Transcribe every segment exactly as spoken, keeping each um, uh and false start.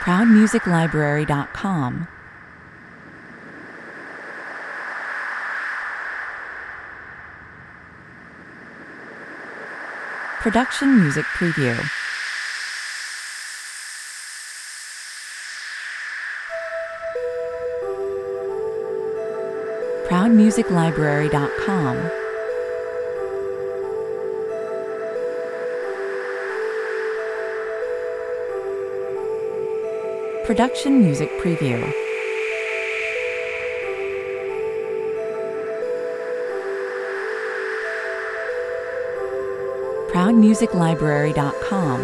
proud music library dot com. Production Music Preview. proud music library dot com. Production Music Preview. proud music library dot com.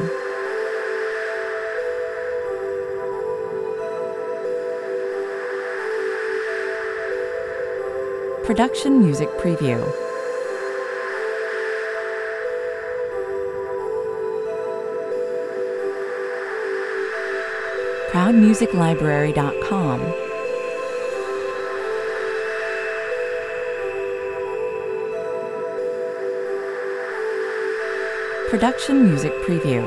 Production Music Preview. proud music library dot com. Production Music Preview.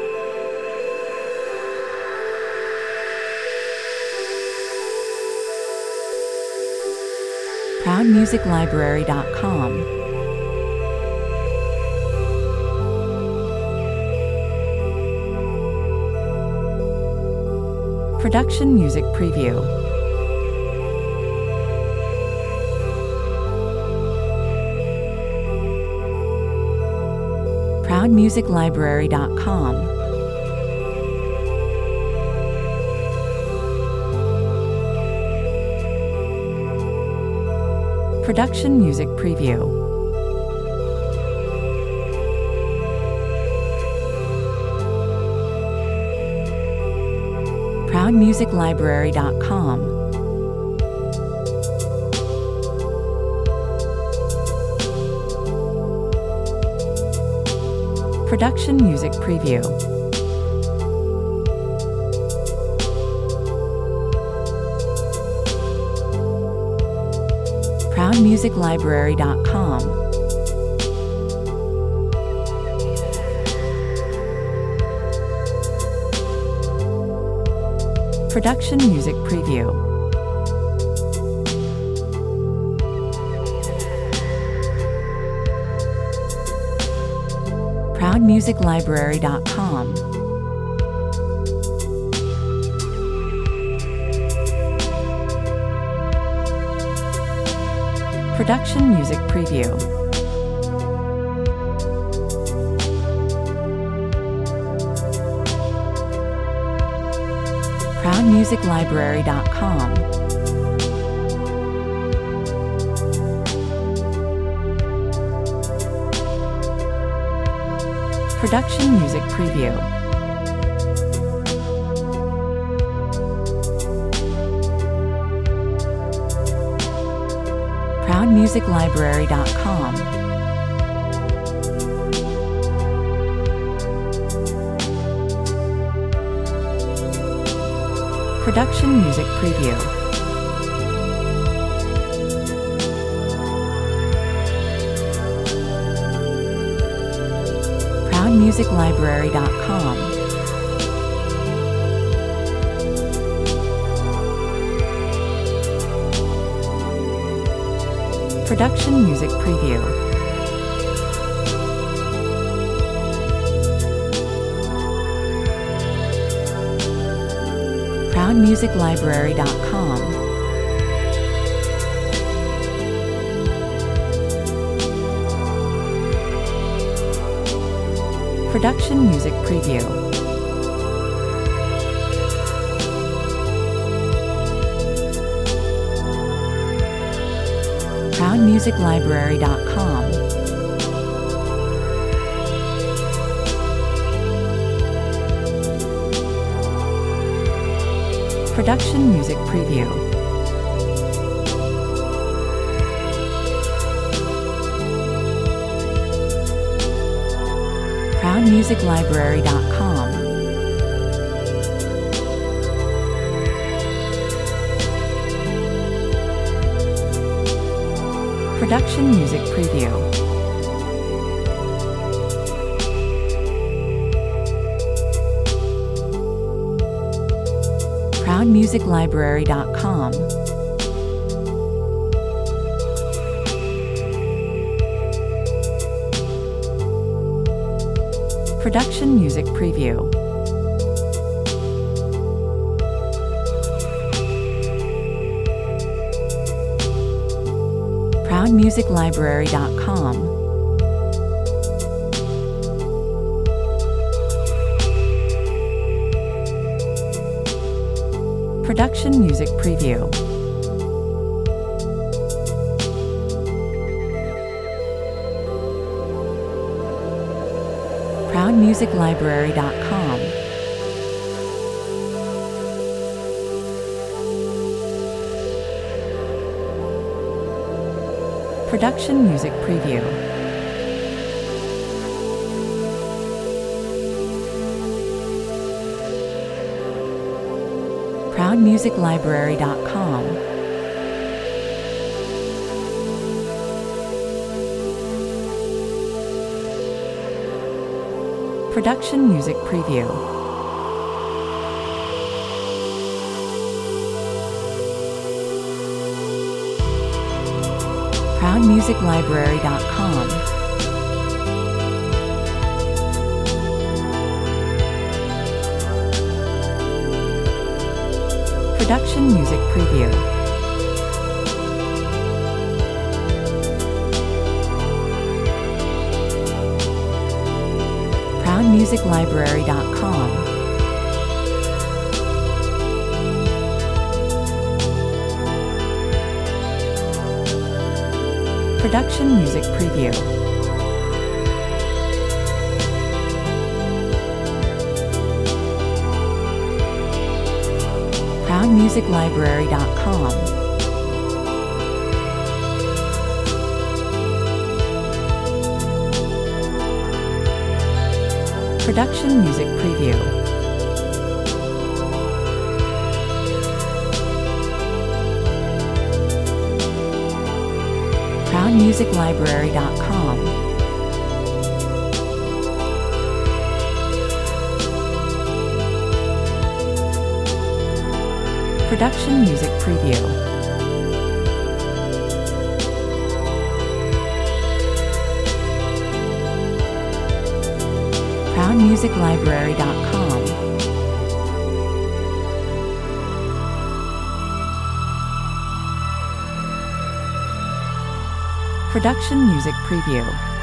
proud music library dot com. Production Music Preview. proud music library dot com. Production Music Preview. proud music library dot com. Production Music Preview. proud music library dot com. Production Music Preview. proud music library dot com. Production Music Preview. proud music library dot com. Production Music Preview. proud music library dot com. Production Music Preview. proud music library dot com. Production Music Preview. proud music library dot com. Production Music Preview. proud music library dot com. Production Music Preview. proud music library dot com. Production Music Preview. proud music library dot com. Production Music Preview. proud music library dot com. Production Music Preview. proud music library dot com. Production Music Preview. proud music library dot com. Production Music Preview. proud music library dot com. Production Music Preview. proud music library dot com. Production Music Preview. proud music library dot com. Production Music Preview. proud music library dot com. Production Music Preview. proud music library dot com. Production Music Preview.